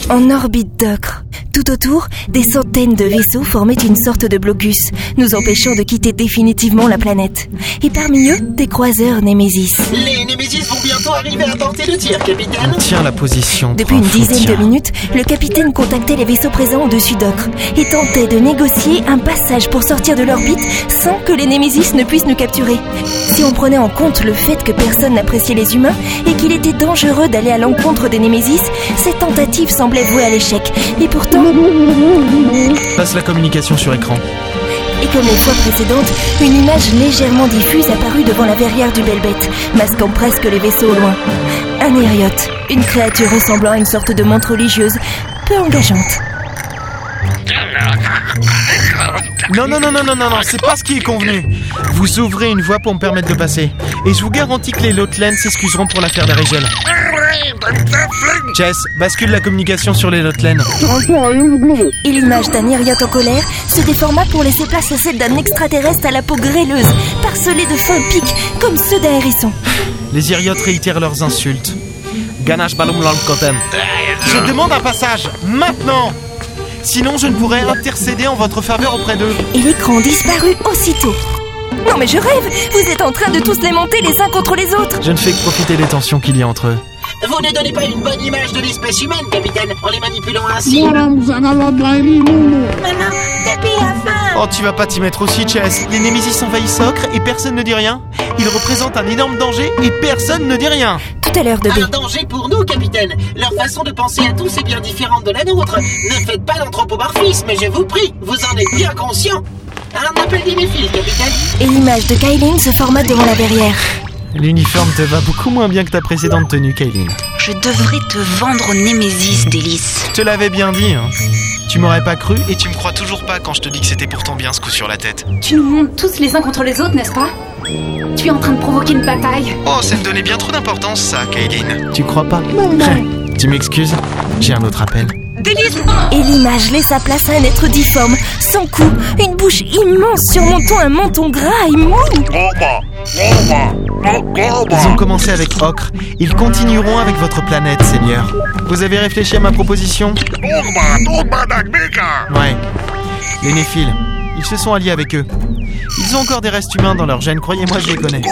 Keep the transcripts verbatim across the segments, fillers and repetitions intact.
En orbite d'Ocre. Tout autour, des centaines de vaisseaux formaient une sorte de blocus, nous empêchant de quitter définitivement la planète. Et parmi eux, des croiseurs Némésis. Les Némésis vont bientôt arriver à portée de tir, capitaine. Tiens la position. Depuis une dizaine de minutes, le capitaine contactait les vaisseaux présents au-dessus d'Ocre et tentait de négocier un passage pour sortir de l'orbite sans que les Némésis ne puissent nous capturer. Si on prenait en compte le fait que personne n'appréciait les humains et qu'il était dangereux d'aller à l'encontre des Némésis, cette tentative semblait vouée à l'échec. Et pourtant... Passe la communication sur écran. Et comme les fois précédentes, une image légèrement diffuse apparut devant la verrière du Belbet, masquant presque les vaisseaux au loin. Un Hériote, une créature ressemblant à une sorte de montre religieuse, peu engageante. Non, non, non, non, non, non, non, c'est pas ce qui est convenu. Vous ouvrez une voie pour me permettre de passer. Et je vous garantis que les Lotlen s'excuseront pour l'affaire d'Arigel. Jess, bascule la communication sur les Lotlen. Et l'image d'un Hériote en colère se déforma pour laisser place à celle d'un extraterrestre à la peau grêleuse, parcelé de fins pics, comme ceux d'un hérisson. Les Hériotes réitèrent leurs insultes. Ganache balum lankotem. Je demande un passage, maintenant! Sinon, je ne pourrais intercéder en votre faveur auprès d'eux. Et l'écran disparut aussitôt. Non mais je rêve! Vous êtes en train de tous les monter les uns contre les autres! Je ne fais que profiter des tensions qu'il y a entre eux. Vous ne donnez pas une bonne image de l'espèce humaine, capitaine, en les manipulant ainsi. Maman, Debbie a faim! Oh, tu vas pas t'y mettre aussi, Chess. Les Némésis envahissent Ocre et personne ne dit rien. Ils représentent un énorme danger et personne ne dit rien. Tout à l'heure, Debbie. Un danger pour nous, capitaine. Leur façon de penser à tous est bien différente de la nôtre. Ne faites pas d'anthropomorphisme, je vous prie. Vous en êtes bien conscient. Un appel d'inéphile, capitaine. Et l'image de Kaylin se forma devant la verrière. L'uniforme te va beaucoup moins bien que ta précédente tenue, Kaylin. Je devrais te vendre au Némésis, Délice. Je te l'avais bien dit, hein. Tu m'aurais pas cru et tu me crois toujours pas quand je te dis que c'était pourtant bien ce coup sur la tête. Tu nous montes tous les uns contre les autres, n'est-ce pas? Tu es en train de provoquer une bataille. Oh, ça me donnait bien trop d'importance, ça, Kaylin. Tu crois pas? Tu m'excuses? J'ai un autre appel. Délice! Et l'image laissa place à un être difforme, sans cou, une bouche immense surmontant un menton gras et mou. Ils ont commencé avec Ocre. Ils continueront avec votre planète, Seigneur. Vous avez réfléchi à ma proposition? Ouais. Les Néphiles, ils se sont alliés avec eux. Ils ont encore des restes humains dans leur gène, croyez-moi, je les connais.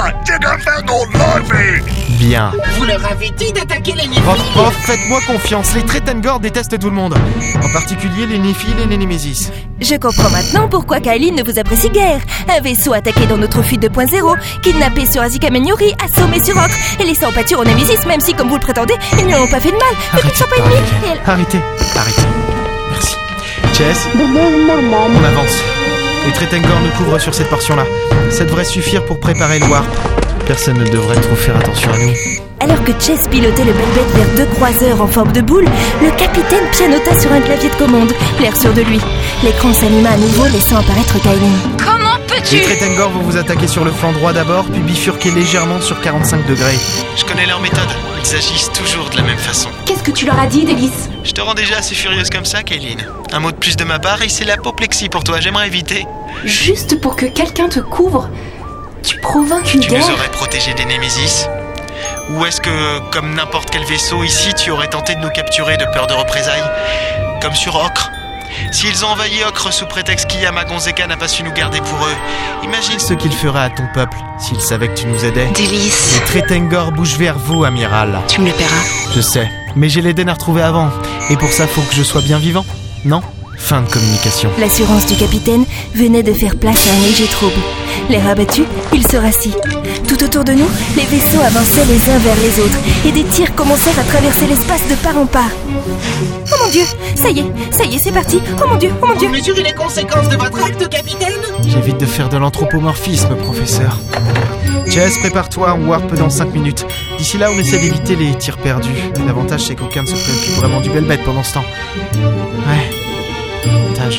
Bien. Vous leur avez dit d'attaquer les Néphiles. Prof, prof, faites-moi confiance. Les Tretengor détestent tout le monde. En particulier les Néphiles et les Némésis. Je comprends maintenant pourquoi Kaylin ne vous apprécie guère. Un vaisseau attaqué dans notre fuite deux point zéro, kidnappé sur Azika Menyuri, assommé sur Ocre, et laissé en pâture aux Némésis, même si, comme vous le prétendez, ils ne ont pas fait de mal. Mais qu'ils ne sont pas ennemis. Et elle... Arrêtez, arrêtez. Merci. Chess, on avance. Les Tretengor nous couvrent sur cette portion-là. Ça devrait suffire pour préparer le warp. Personne ne devrait trop faire attention à nous. Alors que Chess pilotait le Belbet vers deux croiseurs en forme de boule, le capitaine pianota sur un clavier de commande, l'air sûr de lui. L'écran s'anima à nouveau, laissant apparaître Kaylin. Comment peux-tu? Les Tretengor vont vous attaquer sur le flanc droit d'abord, puis bifurquer légèrement sur quarante-cinq degrés. Je connais leur méthode. Ils agissent toujours de la même façon. Qu'est-ce que tu leur as dit, Délice? Je te rends déjà assez furieuse comme ça, Kaylin. Un mot de plus de ma part et c'est l'apoplexie pour toi. J'aimerais éviter. Juste pour que quelqu'un te couvre, tu provoques une Tu guerre. nous aurais protégés des Némésis? Ou est-ce que, comme n'importe quel vaisseau ici, tu aurais tenté de nous capturer de peur de représailles? Comme sur Ocre? S'ils ont envahi Ocre sous prétexte qu'Iyamagonzeka n'a pas su nous garder pour eux, imagine ce qu'ils feraient à ton peuple s'ils savaient que tu nous aidais. Délice. Les Tretengor bougent vers vous, amiral. Tu me le paieras. Je sais, mais j'ai l'Eden à retrouver avant. Et pour ça, faut que je sois bien vivant, non? Fin de communication. L'assurance du capitaine venait de faire place à un léger trouble. L'air abattu, il se rassit. Tout autour de nous, les vaisseaux avançaient les uns vers les autres et des tirs commencèrent à traverser l'espace de part en part. Oh mon Dieu, ça y est, ça y est, c'est parti. Oh mon Dieu, oh mon Dieu. Vous mesurez les conséquences de votre acte, capitaine? J'évite de faire de l'anthropomorphisme, professeur. Jess, prépare-toi, on warp dans cinq minutes. D'ici là, on essaie d'éviter les tirs perdus. L'avantage, c'est qu'aucun ne se préoccupe vraiment du Belbet pendant ce temps. Ouais. Avantage.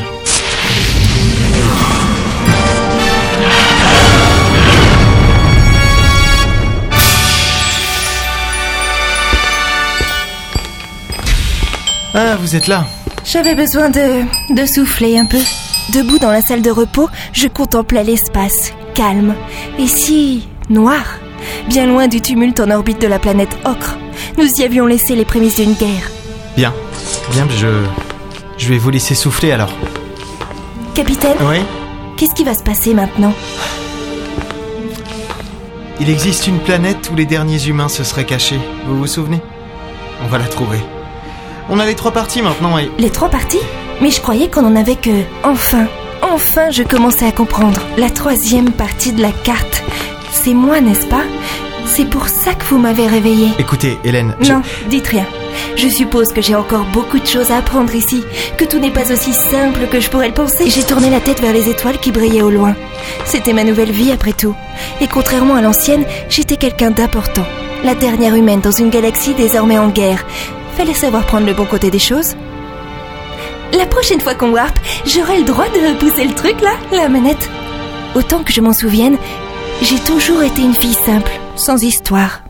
Ah, vous êtes là. J'avais besoin de... de souffler un peu. Debout dans la salle de repos, je contemplais l'espace, calme, et si... noir, bien loin du tumulte en orbite de la planète Ocre. Nous y avions laissé les prémices d'une guerre. Bien. Bien, je... je vais vous laisser souffler alors. Capitaine, Oui ? qu'est-ce qui va se passer maintenant? Il existe une planète où les derniers humains se seraient cachés. Vous vous souvenez ? On va la trouver. On a les trois parties maintenant et... Les trois parties? Mais je croyais qu'on en avait que... Enfin, enfin je commençais à comprendre. La troisième partie de la carte. C'est moi, n'est-ce pas? C'est pour ça que vous m'avez réveillée. Écoutez, Hélène... je- Non, dites rien. Je suppose que j'ai encore beaucoup de choses à apprendre ici, que tout n'est pas aussi simple que je pourrais le penser. J'ai tourné la tête vers les étoiles qui brillaient au loin. C'était ma nouvelle vie après tout. Et contrairement à l'ancienne, j'étais quelqu'un d'important. La dernière humaine dans une galaxie désormais en guerre. Fallait savoir prendre le bon côté des choses. La prochaine fois qu'on warp, j'aurai le droit de pousser le truc là, la manette. Autant que je m'en souvienne, j'ai toujours été une fille simple, sans histoire.